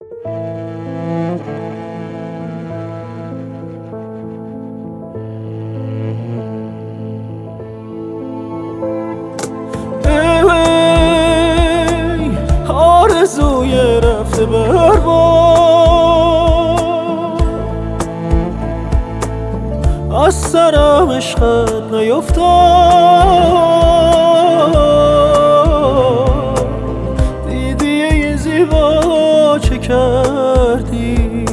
آرزوی رفته برباد، از سرم عشقت نیفتاد. دیدی یه زیبا چه کردی؟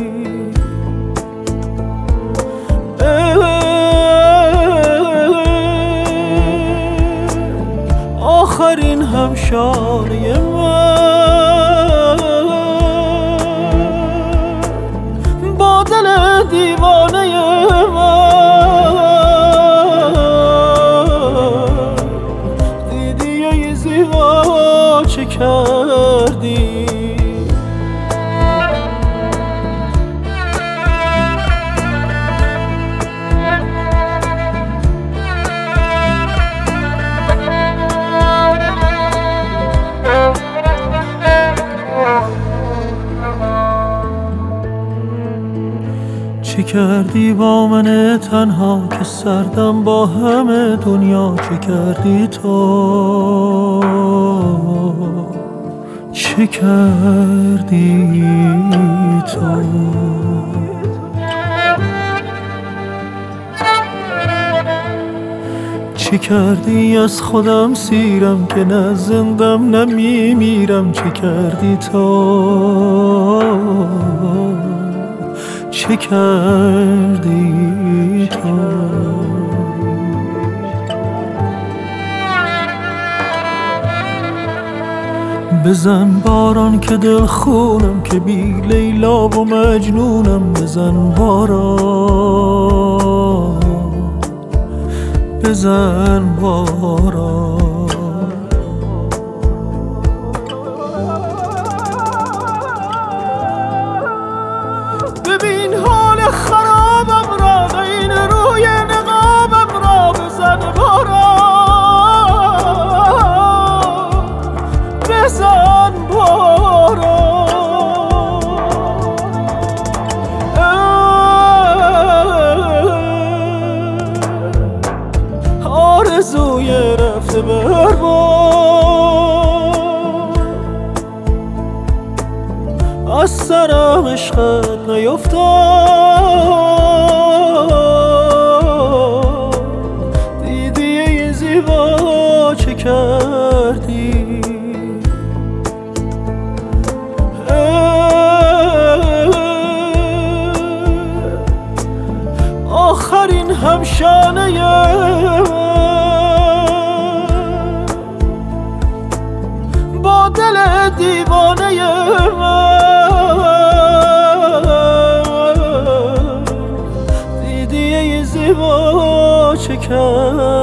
آخرین همشانه من با دل دیوانه من، دیدی یه زیبا چه کردی؟ چه کردی با من تنها که سردم با همه دنیا؟ چه کردی تو؟ چه کردی تو؟ چه کردی از خودم سیرم که نه زندم نه میمیرم؟ چه کردی تو؟ چه کردی تو؟ بزن باران که دل خونم، که بی لیلا و مجنونم. بزن باران، بزن باران. ببین حال خرابم را، این روی نقابم را. بزن باران، بزن باران. آرزوی رفته برباد، از سرم عشقت نیفتاد. دیدی یه زیبا چه کردی؟ آخرین همشانه من با دل دیوانه من، دیدی یه زیبا چه کرد؟